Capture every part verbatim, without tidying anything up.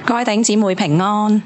各位弟兄姊妹平安。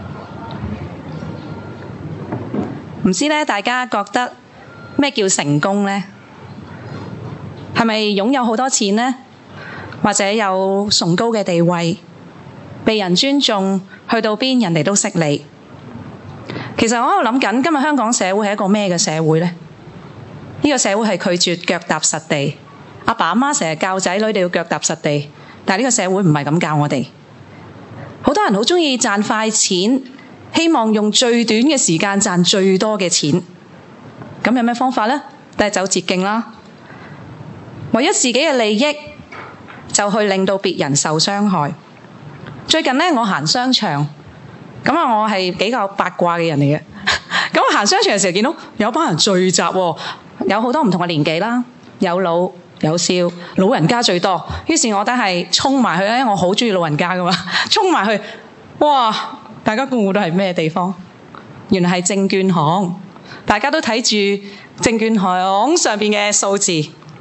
唔知咧，大家覺得咩叫成功呢？係咪擁有好多錢呢？或者有崇高嘅地位，被人尊重，去到邊人哋都識你？其實我喺度諗緊，今日香港社會係一個咩嘅社會呢？呢個社會係拒絕腳踏實地。阿爸阿媽成日教仔女哋要腳踏實地，但係呢個社會唔係咁教我哋。好多人好中意賺快錢，希望用最短嘅時間賺最多嘅錢。咁有咩方法呢？都係走捷徑啦。為咗自己嘅利益，就去令到別人受傷害。最近呢，我行商場，咁啊，我係比較八卦嘅人嚟嘅。咁我行商場嘅時候，見到有班人聚集喎，有好多唔同嘅年紀啦，有老有少，老人家最多。於是我都係衝埋去咧，我好中意老人家噶嘛，衝埋去，哇！大家估唔估到係咩地方？原來係證券行，大家都睇住證券行上邊嘅數字。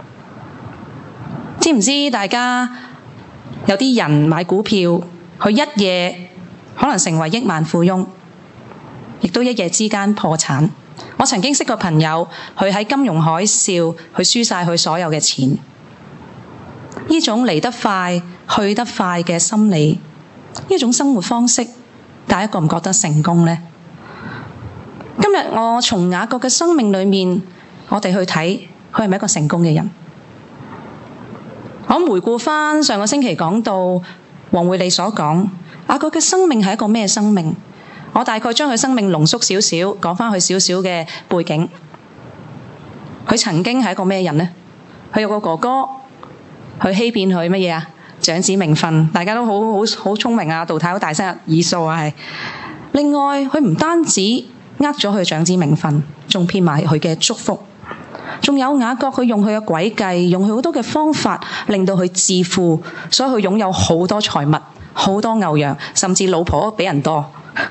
知唔知大家有啲人買股票，佢一夜可能成為億萬富翁，亦都一夜之間破產。我曾經識個朋友，佢喺金融海嘯，佢輸晒佢所有嘅錢。呢種嚟得快、去得快嘅心理，呢種生活方式，大家覺唔覺得成功呢？今日我從雅各嘅生命裏面，我哋去睇佢係咪一個成功嘅人？我回顧返上個星期講到黃會利所講，雅各嘅生命係一個咩生命？我大概將佢生命濃縮少少，講返佢少少嘅背景。佢曾經係一個咩人呢？佢有個哥哥，佢欺騙佢乜嘢啊？長子名分，大家都好好好聰明啊！杜太好大聲以數啊，係。另外，佢唔單止呃咗佢長子名分，仲騙埋佢嘅祝福。仲有雅各，佢用佢嘅詭計，用佢好多嘅方法，令到佢致富，所以佢擁有好多財物，好多牛羊，甚至老婆比人多。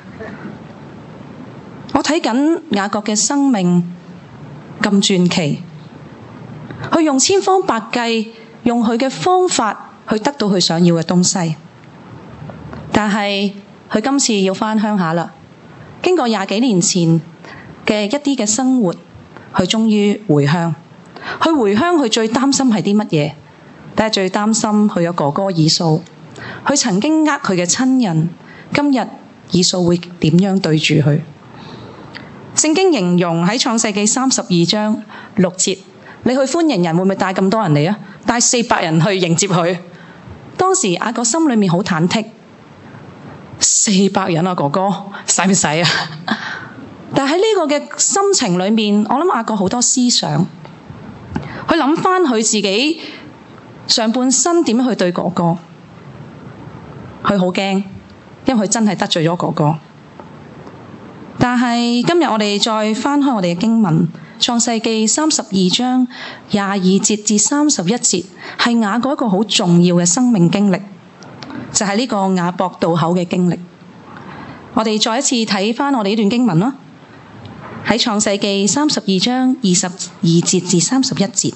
我睇緊雅各嘅生命咁傳奇，佢用千方百計，用佢嘅方法去得到佢想要嘅東西。但係佢今次要返鄉下啦，經過廿幾年前嘅一啲嘅生活，佢終於回鄉。佢回鄉，佢最擔心係啲乜嘢？但係最擔心佢有哥哥以掃，佢曾經呃佢嘅親人，今日以掃會點樣對住佢？聖經形容喺創世記三十二章六節，你去歡迎人會唔會帶咁多人嚟啊？帶四百人去迎接佢。當時雅各心裏面好忐忑，四百人啊，哥哥使唔使啊？但喺呢個嘅心情裏面，我諗雅各好多思想，佢諗翻佢自己上半生點樣去對哥哥，佢好驚，因為佢真係得罪咗哥哥。但係今日我哋再翻開我哋嘅經文，創世記三十二章廿二節至三十一節，係雅各一個好重要嘅生命經歷，就係呢個雅博渡口嘅經歷。我哋再一次睇翻我哋呢段經文啦，喺創世記三十二章二十二節至三十一節。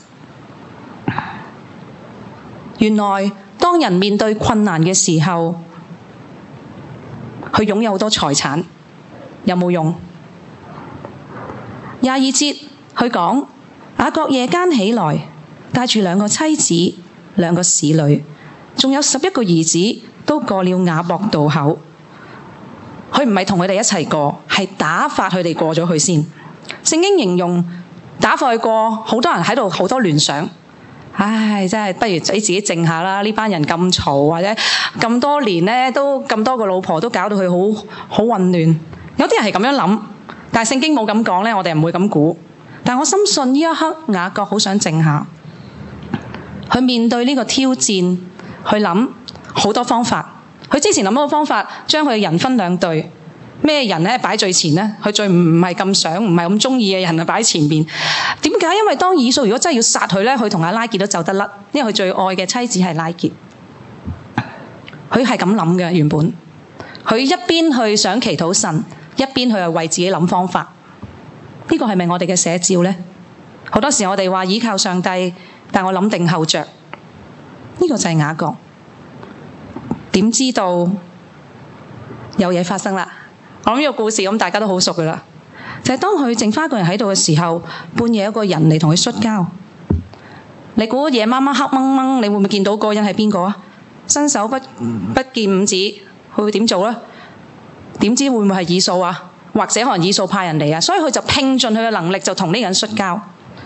原來當人面對困難嘅時候，佢擁有好多財產，有冇用？廿二節佢講，雅各夜間起來，帶住兩個妻子、兩個使女，仲有十一個兒子，都過了雅博渡口。佢唔係同佢哋一齊過，係打發佢哋過咗去先。聖經形容打發佢過，好多人喺度，好多聯想。唉，真係不如俾自己靜下啦！呢班人咁嘈，或者咁多年咧，都咁多個老婆，都搞到佢好好混亂。有啲人係咁樣諗，但係聖經冇咁講咧，我哋唔會咁估。但我深信呢一刻雅各好想靜下，去面對呢個挑戰，去諗好多方法。佢之前諗嗰個方法，將佢嘅人分兩隊，咩人咧擺最前呢？佢最唔唔係咁想，唔係咁中意嘅人啊擺喺前邊。點解？因為當以掃如果真係要殺佢咧，佢同阿拉結都走得甩，因為佢最愛嘅妻子係拉結。佢係咁諗嘅原本，佢一邊去想祈禱神，一邊佢又為自己諗方法。呢個係咪我哋嘅寫照呢？好多時我哋話依靠上帝，但我諗定後着。呢個就係雅各。點知道有嘢發生啦。我諗呢個故事咁大家都好熟噶啦，就係當佢剩翻一個人喺度嘅時候，半夜有個人嚟同佢摔跤。你估夜媽媽黑掹掹，你會唔會見到嗰個人係邊個啊？伸手不不見五指，佢會點做咧？點知會唔會係以掃啊？或者可能以掃派人嚟啊？所以佢就拼盡佢嘅能力，就同呢個人摔跤，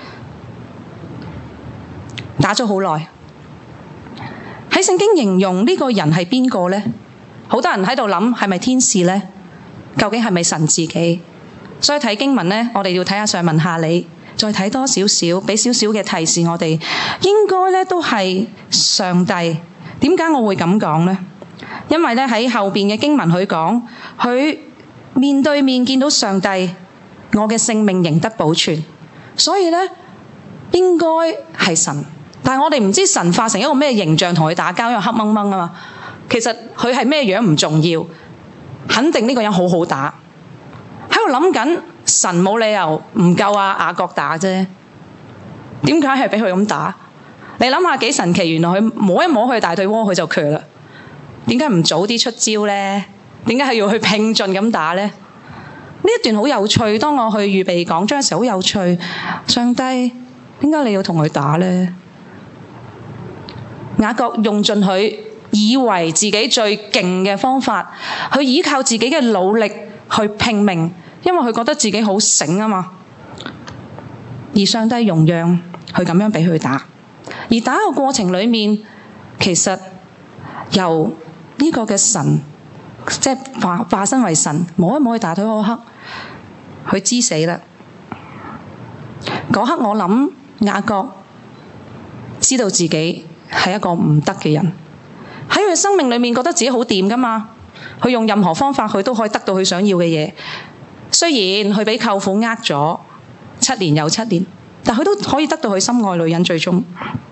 打咗好耐。喺聖經形容呢個人係邊個咧？好多人喺度諗係咪天使咧？究竟係咪神自己？所以睇經文咧，我哋要睇下上文下理，再睇多少少，俾少少嘅提示我哋，應該咧都係上帝。點解我會咁講咧？因為咧喺後邊嘅經文佢講，佢面對面見到上帝，我嘅性命仍得保存，所以咧應該係神。但係我哋唔知神化成一個咩形象同佢打交，因為黑掹掹啊嘛。其實佢係咩樣唔重要，肯定呢個人好好打。喺度諗緊，神冇理由唔夠阿雅各打啫。點解係俾佢咁打？你諗下幾神奇，原來佢摸一摸佢大腿窩，佢就瘸啦。點解唔早啲出招咧？點解係要去拼盡咁打咧？呢一段好有趣。當我去預備講章嘅時候，好有趣。上帝，點解你要同佢打咧？雅各用盡佢以為自己最勁嘅方法，去依靠自己嘅努力去拼命，因為佢覺得自己好醒啊嘛。而上帝容讓佢咁樣俾佢打，而打嘅過程裏面，其實由呢個嘅神，即係化化身為神，摸一摸佢大腿嗰刻，佢知死啦。嗰刻我諗雅各知道自己係一個唔得嘅人，喺佢生命裏面覺得自己好掂噶嘛，佢用任何方法佢都可以得到佢想要嘅嘢。雖然佢俾舅父呃咗七年又七年，但佢都可以得到佢心愛女人。最終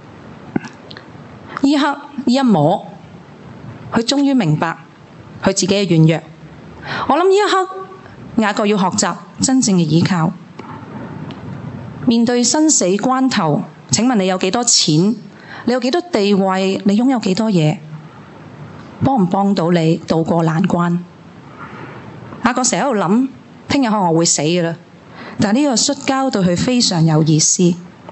呢一刻呢一摸，佢終於明白佢自己嘅軟弱。我諗呢一刻雅各要學習真正嘅依靠，面對生死關頭，請問你有幾多錢？你有幾多地位？你擁有幾多嘢？幫唔幫到你渡過難關？雅各成日喺度諗，聽日可能我會死㗎啦。但係呢個摔跤對佢非常有意思。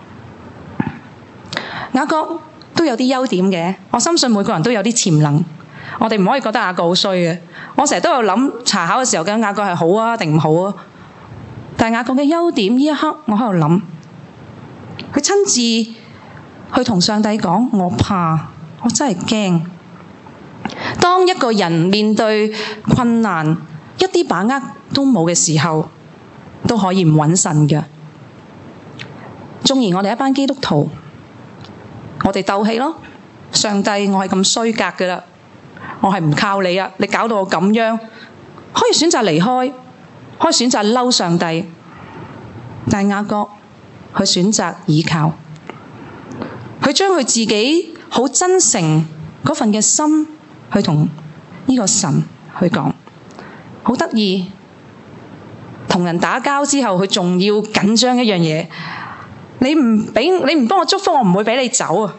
雅各都有啲優點嘅，我深信每個人都有啲潛能。我哋唔可以覺得雅各好衰嘅。我成日都有諗查考嘅時候，究竟雅各係好啊定唔好啊？但係雅各嘅優點，呢一刻我喺度諗，佢親自去同上帝講：我怕，我真係驚。當一個人面對困難，一啲把握都冇嘅時候，都可以唔穩陣嘅。縱然我哋一班基督徒，我哋鬥氣咯。上帝，我係咁衰格㗎啦，我係唔靠你啊！你搞到我咁樣，可以選擇離開，可以選擇嬲上帝。但雅各佢選擇倚靠，佢將佢自己好真誠嗰份嘅心去同呢個神去講，好得意。同人打交之後，佢仲要緊張一樣嘢，你唔俾你唔幫我祝福，我唔會俾你走啊！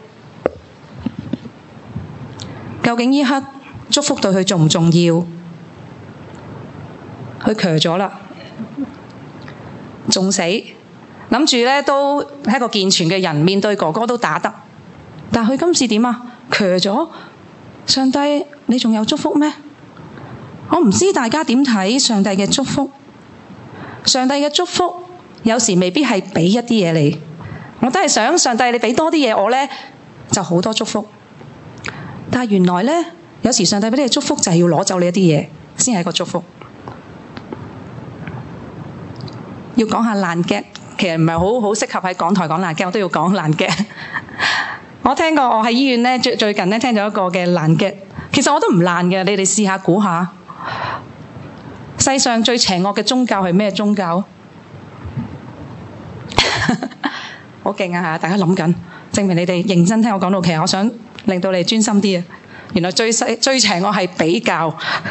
究竟呢刻祝福對佢重唔重要？佢瘸咗啦，仲死，諗住咧都係一個健全嘅人，面對哥哥都打得，但係佢今次點啊？瘸咗，上帝你仲有祝福咩？我唔知大家點睇上帝嘅祝福。上帝嘅祝福有時未必係俾一啲嘢你，我都係想上帝你俾多啲嘢我咧，就好多祝福。但係原來咧，有時上帝俾你嘅祝福就係要攞走你一啲嘢，先係一個祝福。要講下爛 gag，其實唔係好好適合喺講台講爛 gag，我都要講爛 gag。我聽過，我喺醫院咧最最近咧聽咗一個嘅爛 gag，其實我都唔爛嘅，你哋試下估下。世上最邪惡嘅宗教係咩宗教？好勁啊！嚇，大家諗緊，證明你哋認真聽我講到。其實我想令到你哋專心啲啊！原來最細最邪惡係比較，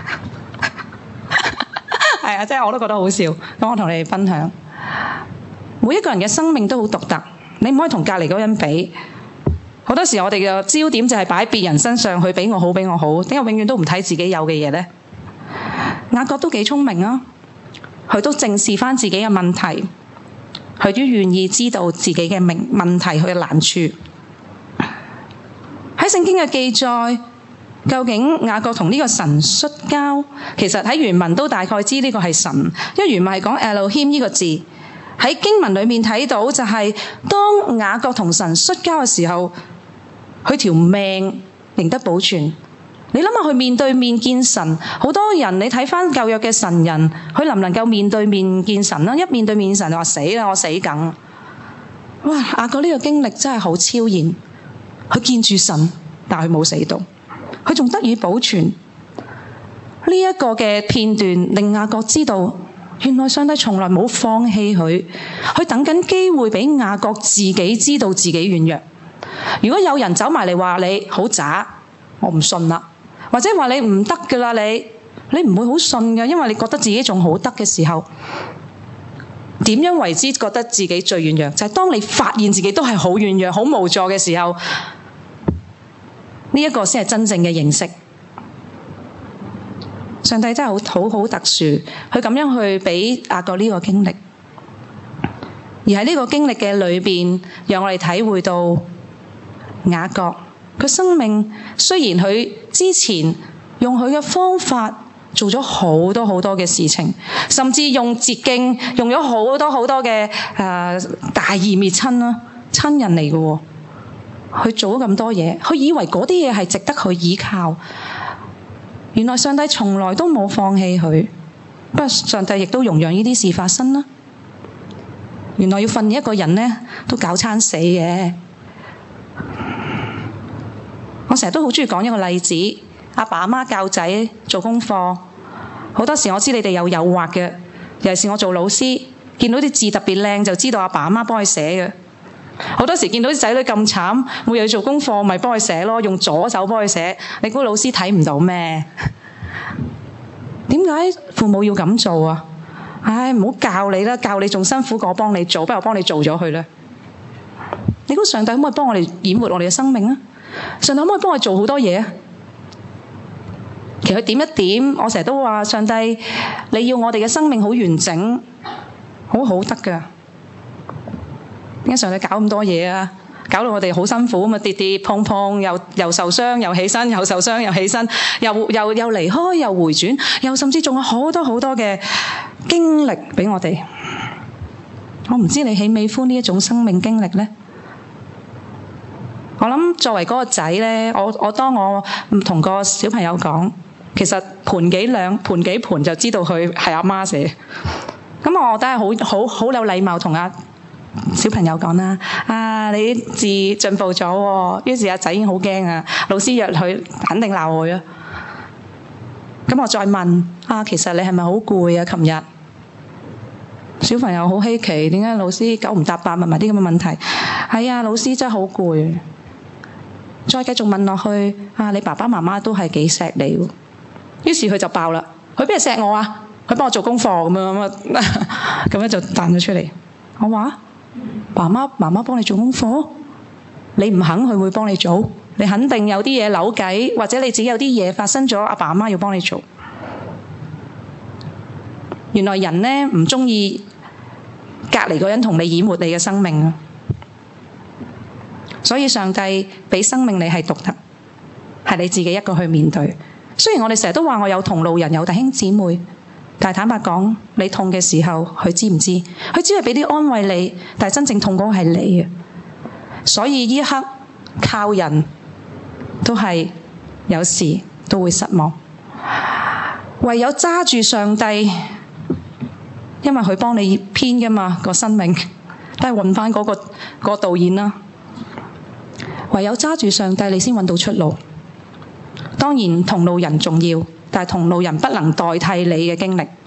係啊，即係我都覺得好笑。咁我同你哋分享，每一個人嘅生命都好獨特，你唔可以同隔離嗰個人比。好多時我哋嘅焦點就係擺喺別人身上，去比我好，比我好。點解永遠都唔睇自己有嘅嘢咧？ 雅各都幾聰明啊，佢都正視返自己嘅問題，佢都願意知道自己嘅明問題，佢嘅難處。喺聖經嘅記載，究竟雅各同呢個神摔跤，其實喺原文都大概知呢個係神，因為原文係講 Elohim 呢個字。喺經文裏面睇到就係、是、當雅各同神摔跤嘅時候，佢條命仍得保存。你諗下，佢面對面見神，好多人你睇返舊約嘅神人，佢能唔能夠面對面見神啦？一面對面見神就話死啦，我死梗。哇！雅各呢個經歷真係好超然，佢見住神，但係佢冇死到，佢仲得以保存。呢、這、一個嘅片段令雅各知道，原來上帝從來冇放棄佢，佢等緊機會俾雅各自己知道自己軟弱。如果有人走埋嚟話你好渣，我唔信啦。或者話你唔得㗎啦，你你唔會好信㗎，因為你覺得自己仲好得嘅時候，點樣為之覺得自己最軟弱？就係、是、當你發現自己都係好軟弱、好無助嘅時候，呢、這、一個先係真正嘅認識。上帝真係好好好特殊，佢咁樣去俾雅各呢個經歷，而喺呢個經歷嘅裏邊，讓我哋體會到雅各。佢生命雖然佢之前用佢嘅方法做咗好多好多嘅事情，甚至用捷徑，用咗好多好多嘅誒、呃、大義滅親啦，親人嚟嘅喎，佢做咗咁多嘢，佢以為嗰啲嘢係值得佢依靠。原來上帝從來都冇放棄佢，不過上帝亦都容讓呢啲事發生啦。原來要訓練一個人呢，都搞餐死嘅。我成日都好鍾意講一個例子，阿爸阿媽教仔做功課，好多時我知你哋有誘惑嘅，尤其是我做老師，見到啲字特別靚就知道阿爸阿媽幫佢寫嘅。好多時見到啲仔女咁慘，每日做功課咪幫佢寫咯，用左手幫佢寫。你估老師睇唔到咩？點解父母要咁做啊？唉，唔好教你啦，教你仲辛苦過幫你做，不如我幫你做咗佢啦。你估上帝可唔可以幫我哋演活我哋嘅生命啊？上帝可唔可以幫我做好多嘢啊？其實佢點一點，我成日都話上帝，你要我哋嘅生命好完整，好好得㗎。點解上帝搞咁多嘢啊？搞到我哋好辛苦啊嘛，跌跌碰碰，又又受傷，又起身，又受傷，又起身，又又又離開，又回轉，又甚至仲有好多好多嘅經歷俾我哋。我唔知你喜唔喜歡呢一種生命經歷呢？我諗作為嗰個仔呢，我我當我唔同個小朋友講，其實盤幾兩盤幾盤就知道佢係阿媽寫。咁我都係好好好有禮貌同阿小朋友講啦。啊，你字進步咗喎。於是阿仔已經好驚啊，老師約佢肯定鬧佢啊。咁我再問啊，其實你係咪好攰啊？琴日小朋友好稀奇，點解老師九唔搭八問埋啲咁嘅問題？係啊，老師真係好攰。再繼續問落去，啊，你爸爸媽媽都係幾錫你喎。於是佢就爆啦，佢邊係錫我啊？佢幫我做功課咁樣咁啊，咁樣就彈咗出嚟。我話：爸媽媽媽幫你做功課，你唔肯佢會幫你做，你肯定有啲嘢扭計，或者你自己有啲嘢發生咗，阿爸阿媽要幫你做。原來人呢唔中意隔離個人同你演活你嘅生命啊！所以上帝俾生命你係獨特，係你自己一個去面對。雖然我哋成日都話我有同路人，有弟兄姊妹，但係坦白講，你痛嘅時候，佢知唔知？佢只係俾啲安慰你，但係真正痛嗰個係你啊！所以呢一刻靠人都係有時都會失望，唯有揸住上帝，因為佢幫你編㗎嘛，個生命都係揾返嗰個、嗰個導演啦。唯有揸住上帝，你先揾到出路。當然同路人重要，但係同路人不能代替你嘅經歷。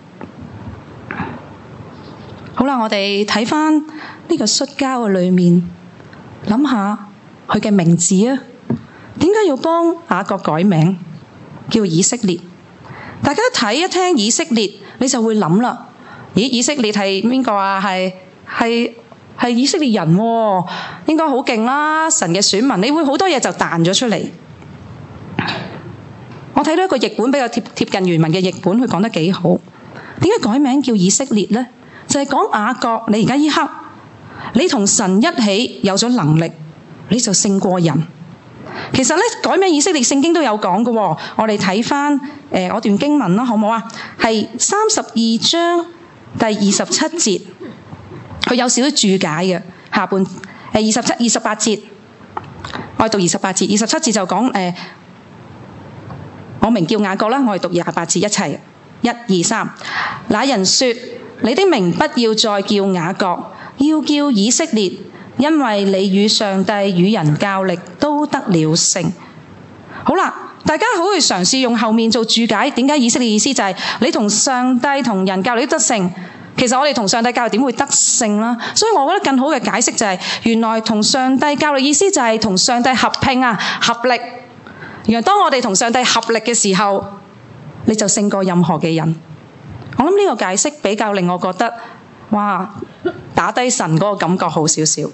好啦，我哋睇返呢個摔跤嘅裏面，諗下佢嘅名字啊，點解要幫雅各改名叫以色列？大家睇一聽以色列，你就會諗啦。咦，以色列係邊個啊？係係係以色列人喎，應該好勁啦！神嘅選民，你會好多嘢就彈咗出嚟。 我睇到一個譯本比較貼貼近原文嘅譯本，佢講得幾好。點解改名叫以色列呢？就係講雅各，你而家依刻，你同神一起有咗能力，你就勝過人。其實咧，改名以色列聖經都有講嘅喎。我哋睇翻誒我段經文啦，好唔好啊？係三十二章第二十七節，佢有少少注解嘅下半誒二十七、二十八節。我哋讀二十八節，二十七節就講誒、呃，我名叫雅各啦。我哋讀廿八節一齊，一二三。那人說：你的名不要再叫雅各，要叫以色列。因為你與上帝與人較力都得了勝。好啦，大家好去嘗試用後面做注解，點解以色列意思就係你同上帝同人較力都得勝。其實我哋同上帝較力點會得勝啦？所以我覺得更好嘅解釋就係、是，原來同上帝較力意思就係同上帝合拼啊，合力。原來當我哋同上帝合力嘅時候，你就勝過任何嘅人。我諗呢個解釋比較令我覺得，哇，打低神嗰個感覺好少少。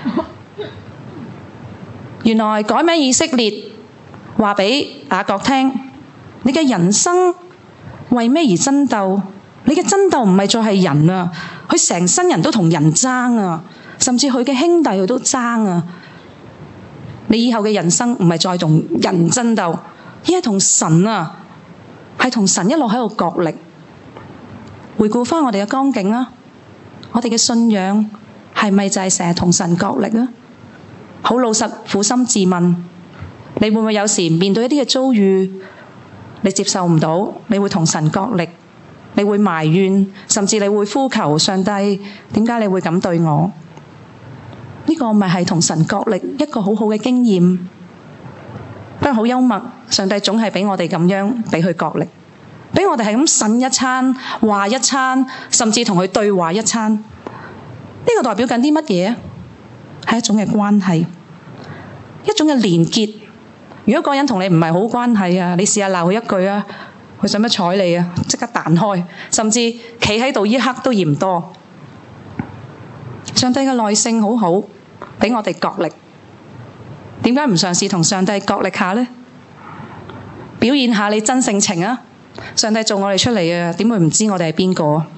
原來改名以色列，話俾雅各聽，你嘅人生為咩而爭鬥？你嘅爭鬥唔係再係人啊，佢成身人都同人爭啊，甚至佢嘅兄弟佢都爭啊。你以後嘅人生唔係再同人爭鬥，而係同神啊，係同神一路喺度角力。回顧翻我哋嘅光景啊，我哋嘅信仰係咪就係成日同神角力啊？好老實，苦心自問，你會唔會有時面對一啲嘅遭遇，你接受唔到，你會同神角力，你會埋怨，甚至你會呼求上帝，點解你會咁對我？呢個咪係同神角力一個好好嘅經驗。不過好幽默，上帝總係俾我哋咁樣俾佢角力，俾我哋係咁呻一餐，話一餐，甚至同佢對話一餐。呢個代表緊啲乜嘢？係一種嘅關係，一種嘅連結。如果個人同你唔係好關係啊，你試下鬧佢一句啊，佢使乜睬你啊？即刻彈開，甚至企喺度一刻都嫌多。上帝嘅耐性好好，俾我哋角力。點解唔嘗試同上帝角力下呢？表現下你真性情啊！上帝做我哋出嚟啊，點會唔知我哋係邊個啊？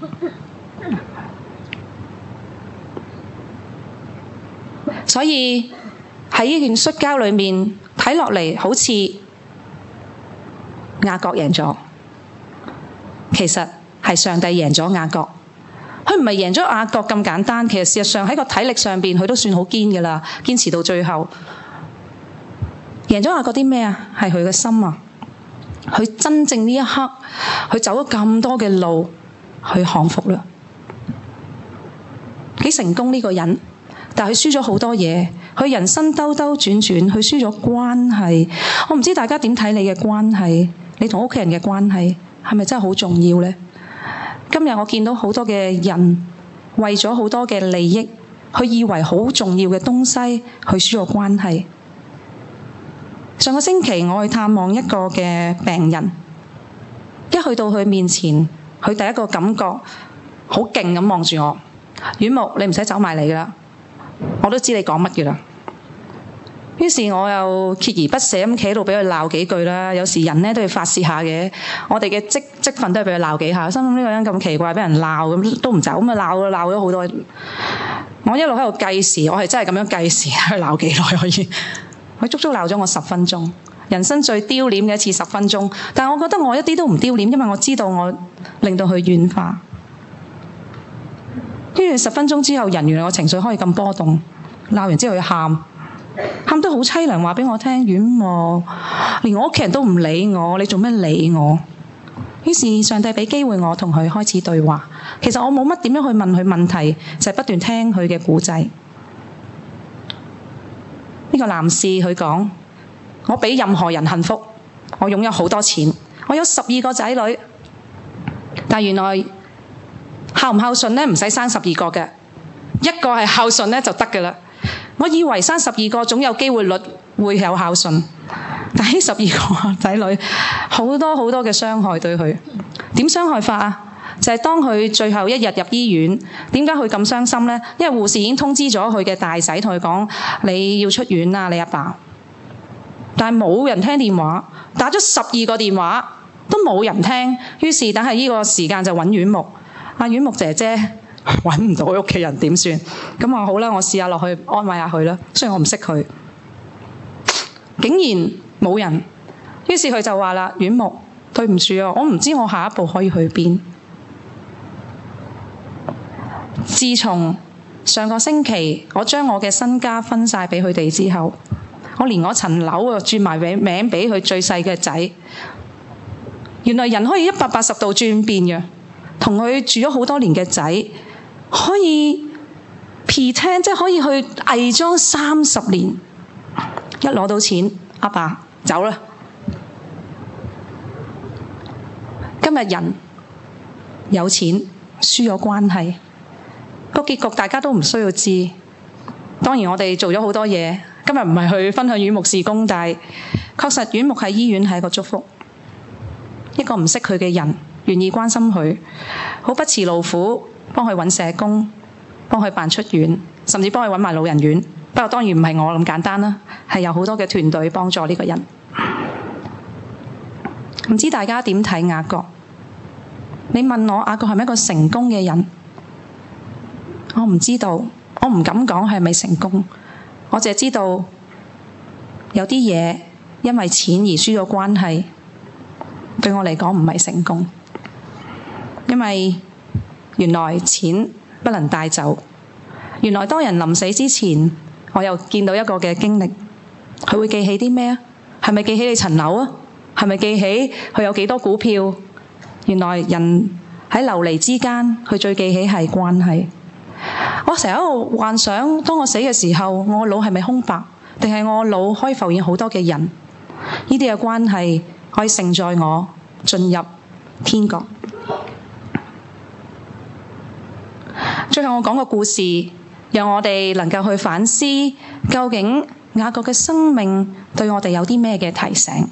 所以喺呢段摔跤裏面睇落嚟，好似雅各贏咗，其實係上帝贏咗雅各。佢唔係贏咗雅各咁簡單，其實事實上喺個體力上邊佢都算好堅㗎喇，堅持到最後。贏咗雅各啲咩啊？係佢嘅心啊！佢真正呢一刻，佢走咗咁多嘅路，佢降服啦，幾成功呢個人。但係佢輸咗好多嘢，佢人生兜兜轉轉，佢輸咗關係。我唔知大家點睇你嘅關係，你同屋企人嘅關係係咪真係好重要呢？今日我見到好多嘅人為咗好多嘅利益，佢以為好重要嘅東西，佢輸咗關係。上個星期我去探望一個嘅病人，一去到佢面前，佢第一個感覺好勁咁望住我，遠木，你唔使走埋嚟㗎啦。我都知你講乜嘅啦。於是我又鍥而不捨咁企喺度俾佢鬧幾句啦。有時人咧都要發泄下嘅，我哋嘅職職份都係俾佢鬧幾下。心諗呢個人咁奇怪，俾人鬧咁都唔走，咁啊鬧鬧咗好多。我一路喺度計時，我係真係咁樣計時，去鬧幾耐可以？佢足足鬧咗我十分鐘，人生最丟臉嘅一次十分鐘。但係我覺得我一啲都唔丟臉，因為我知道我令到佢軟化。跟住十分鐘之後，人原來我情緒可以咁波動，鬧完之後佢喊，喊得好凄涼，話俾我聽，遠喎，連我屋企人都唔理我，你做咩理我？於是上帝俾機會我同佢開始對話。其實我冇乜點樣去問佢問題，就係不斷聽佢嘅故仔。呢個男士佢講：我比任何人幸福，我擁有好多錢，我有十二個仔女，但原來孝唔孝順咧，唔使生十二個嘅，一個係孝順咧就得嘅啦。我以為生十二個總有機會率會有孝順，但係十二個仔女好多好多嘅傷害對佢。點傷害法啊？就係、是、當佢最後一日入醫院，點解佢咁傷心呢？因為護士已經通知咗佢嘅大仔，同佢講：你要出院啦，你阿爸。 但係冇人聽電話，打咗十二個電話都冇人聽，於是等係呢個時間就揾院牧。阿院牧姐姐揾唔到佢屋企人點算？咁我好啦，我試下落去安慰下佢啦。雖然我唔識佢，竟然冇人，於是佢就話啦：院牧，對唔住啊，我唔知我下一步可以去邊。自從上個星期我將我嘅身家分晒俾佢哋之後，我連我層樓啊轉埋名俾佢最細嘅仔。原來人可以一百八十度轉變嘅，同佢住咗好多年嘅仔可以 pretend， 即係可以去偽裝三十年。一攞到錢，阿爸，爸走啦。今日人有錢，輸咗關係，個結局大家都唔需要知。當然我哋做咗好多嘢，今日唔係去分享院牧事工，但係確實院牧喺醫院係一個祝福。一個唔識佢嘅人願意關心佢，好不辭勞苦幫佢揾社工，幫佢辦出院，甚至幫佢揾埋老人院。不過當然唔係我咁簡單啦，係有好多嘅團隊幫助呢個人。唔知大家點睇雅各？你問我雅各係咪一個成功嘅人？我唔知道，我唔敢講係咪成功。我淨係知道有啲嘢因為錢而輸咗關係，對我嚟講唔係成功。因為原來錢不能帶走。原來當人臨死之前，我又見到一個嘅經歷，佢會記起啲咩啊？係咪記起你層樓啊？係咪記起佢有幾多股票？原來人喺流離之間，佢最記起係關係。我成日喺度幻想，當我死嘅時候，我腦係咪空白？定係我腦可以浮現好多嘅人？呢啲嘅關係可以承載我進入天國。最後我講個故事，讓我哋能夠去反思，究竟雅各嘅生命對我哋有啲咩嘅提醒。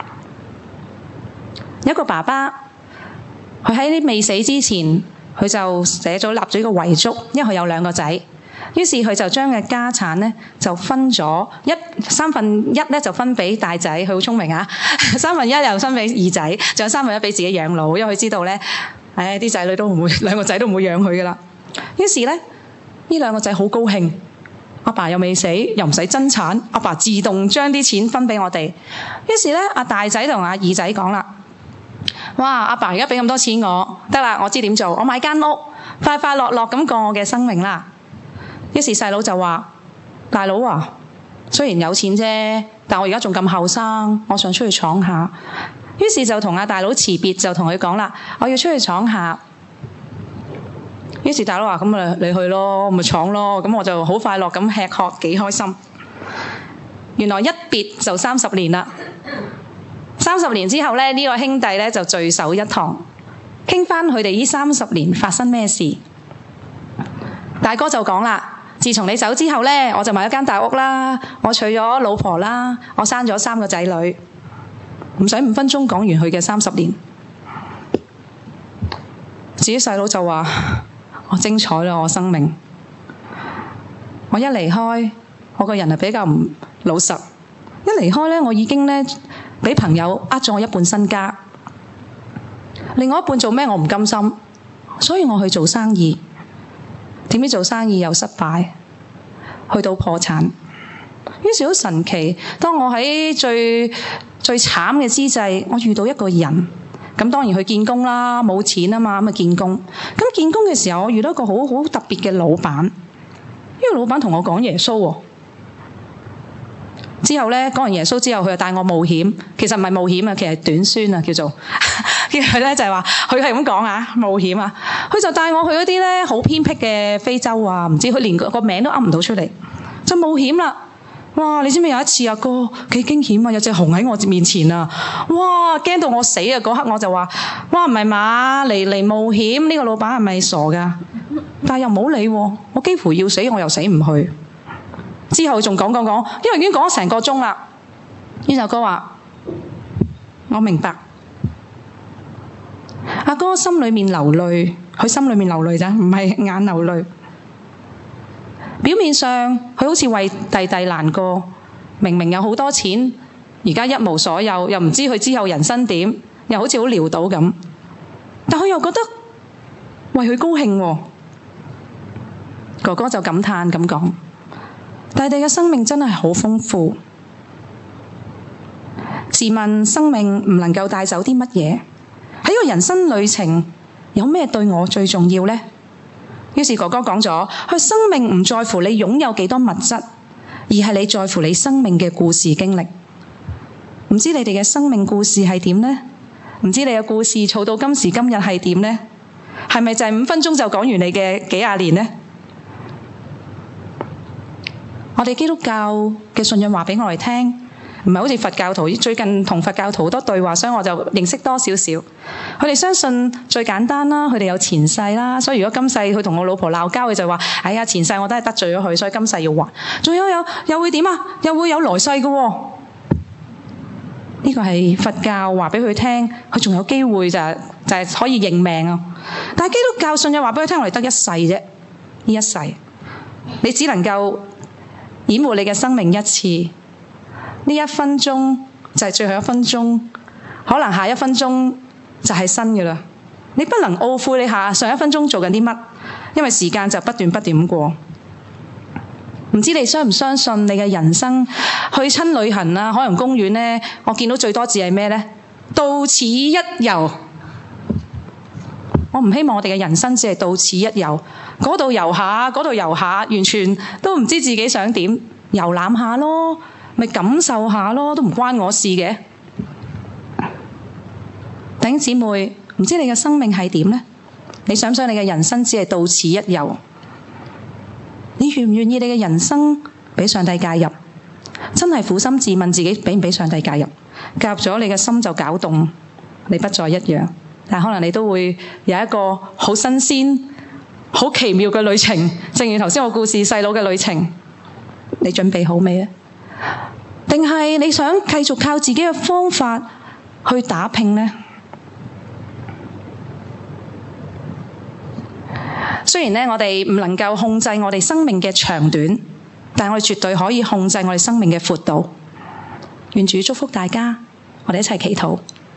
有一個爸爸，佢喺啲未死之前，佢就寫咗立咗一個遺囑，因為佢有兩個仔，於是佢就將嘅家產呢就分咗一三分一呢就分俾大仔，佢好聰明啊，三分一又分俾二仔，仲有三分一俾自己養老，因為佢知道呢，唉啲仔女都唔會，兩個仔都唔會養佢噶啦。於是呢，呢兩個仔好高興，阿爸又未死，又唔使爭產，阿爸自動將啲錢分俾我哋。於是呢，阿大仔同阿二仔講啦：哇！阿爸而家俾咁多錢我，得啦，我知點做，我買間屋，快快樂樂咁過我嘅生命啦。於是細佬就話：大佬啊，雖然有錢啫，但我而家仲咁後生，我想出去闖下。於是就同阿大佬辭別，就同佢講啦：我要出去闖下。於是大佬話：咁咪你去咯，咪闖咯。咁我就好快樂咁吃喝，幾開心。原來一別就三十年啦。三十年之後咧，呢、這個兄弟咧就聚首一堂，傾翻佢哋呢三十年發生咩事。大哥就講啦：自從你走之後咧，我就買咗間大屋啦，我娶咗老婆啦，我生咗三個仔女。唔使五分鐘講完佢嘅三十年。自己細佬就話：我精彩啦，我生命。我一離開，我個人係比較唔老實。一離開咧，我已經咧俾朋友呃咗我一半身家，另外一半做咩我唔甘心，所以我去做生意。點知做生意又失敗，去到破產。於是好神奇，當我喺最最慘嘅之際，我遇到一個人。咁當然去見工啦，冇錢啊嘛，咁啊見工。咁見工嘅時候，我遇到一個好好特別嘅老闆。呢個老闆同我講耶穌喎。之後咧講完耶穌之後，佢就帶我冒險。其實唔係冒險啊，其實係短宣啊，叫做。跟住佢咧就係話，佢係咁講啊，冒險啊。佢就帶我去嗰啲咧好偏僻嘅非洲啊，唔知佢連個個名都噏唔到出嚟，就冒險啦。哇！你知唔知有一次啊哥幾驚險啊？有隻熊喺我面前啊！哇！驚到我死啊！嗰刻我就話：哇！唔係嘛，嚟嚟冒險呢個老闆係咪傻㗎？但係又冇理喎，我幾乎要死，我又死唔去。之後仲講講講，因為已經講咗成個鐘啦。呢首歌話：我明白。阿哥心裏面流淚，佢心裏面流淚咋，唔係眼流淚。表面上佢好似為弟弟難過，明明有好多錢， 而家一無所有，又唔知佢之後人生點，又好似好潦倒咁。但佢又覺得為佢高興喎。哥哥就感嘆咁講：大地嘅生命真係好豐富。自問生命唔能夠帶走啲乜嘢，喺個人生旅程有咩對我最重要呢？於是哥哥講咗：佢生命唔在乎你擁有幾多物質，而係你在乎你生命嘅故事經歷。唔知你哋嘅生命故事係點呢？唔知你嘅故事儲到今時今日係點呢？係咪就係五分鐘就講完你嘅幾廿年呢？我哋基督教嘅信仰話俾我哋聽，唔係好似佛教徒。最近同佛教徒好多對話，所以我就認識多少少。佢哋相信最簡單啦，佢哋有前世啦，所以如果今世佢同我老婆鬧交，佢就話：哎呀，前世我都係得罪咗佢，所以今世要還。仲有有又會點啊？又會有來世嘅喎。呢個係佛教話俾佢聽，佢仲有機會就係就係可以認命啊！但係基督教信仰話俾佢聽，我哋得一世啫，呢一世你只能夠演活你嘅生命一次，呢一分鐘就係最後一分鐘，可能下一分鐘就係新嘅啦。你不能懊悔你下上一分鐘做緊啲乜，因為時間就不斷不斷咁過。唔知你相唔相信你嘅人生去親旅行啊，海洋公園呢，我見到最多字係咩呢？到此一遊。我唔希望我哋嘅人生只係到此一遊，嗰度遊下，嗰度遊下，完全都唔知自己想點，遊覽下咯，咪感受下咯，都唔關我事嘅。弟兄姊妹，唔知你嘅生命係點呢？你想唔想你嘅人生只係到此一遊？你願唔願意你嘅人生俾上帝介入？真係苦心自問自己俾唔俾上帝介入？介入咗，你嘅心就攪動，你不再一樣。但可能你都會有一個好新鮮、好奇妙嘅旅程。正如頭先我故事細佬嘅旅程，你準備好未呢？定係你想繼續靠自己嘅方法去打拼呢？雖然呢，我哋唔能夠控制我哋生命嘅長短，但我哋絕對可以控制我哋生命嘅闊度。願主祝福大家，我哋一齊祈禱。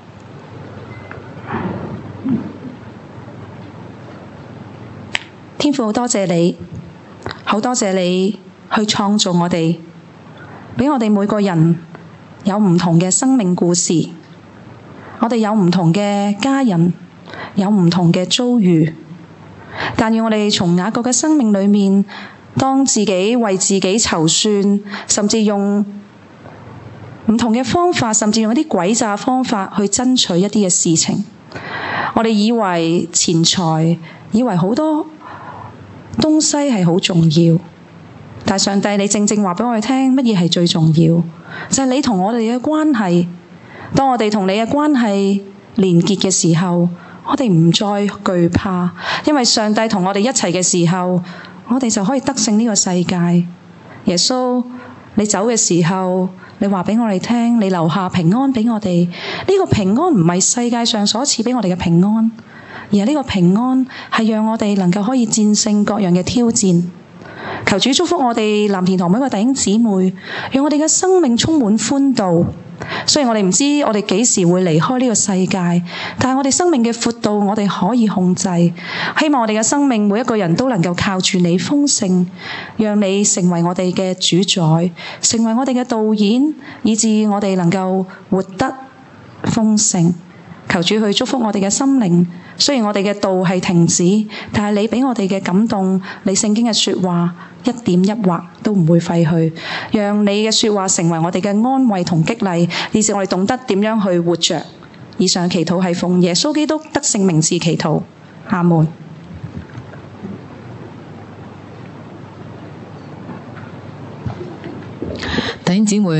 天父，好多謝你，好多謝你去創造我哋，俾我哋每個人有唔同嘅生命故事，我哋有唔同嘅家人，有唔同嘅遭遇。但願我哋從雅各嘅生命裏面，當自己為自己籌算，甚至用唔同嘅方法，甚至用一啲詭詐方法去爭取一啲嘅事情。我哋以為錢財，以為好多東西係好重要，但上帝你正正話俾我哋聽，乜嘢係最重要？就係你同我哋嘅關係。當我哋同你嘅關係連結嘅時候，我哋唔再懼怕，因為上帝同我哋一齊嘅時候，我哋就可以得勝呢個世界。耶穌，你走嘅時候，你話俾我哋聽，你留下平安俾我哋。呢個平安唔係世界上所賜俾我哋嘅平安，而係呢個平安係讓我哋能夠可以戰勝各樣嘅挑戰。求主祝福我哋藍田堂每一個弟兄姊妹，讓我哋嘅生命充滿歡度。雖然我哋唔知我哋幾時會離開呢個世界，但係我哋生命嘅闊度我哋可以控制。希望我哋嘅生命每一個人都能夠靠住你豐盛，讓你成為我哋嘅主宰，成為我哋嘅導演，以致我哋能夠活得豐盛。求主去祝福我哋嘅心靈。雖然我哋嘅道係停止，但係你俾我哋嘅感動，你聖經嘅說話一點一畫都唔會廢去。讓你嘅說話成為我哋嘅安慰同激勵，以致我哋懂得點樣去活着。以上祈禱係奉耶穌基督得勝名字祈禱，阿門。 弟兄姊妹。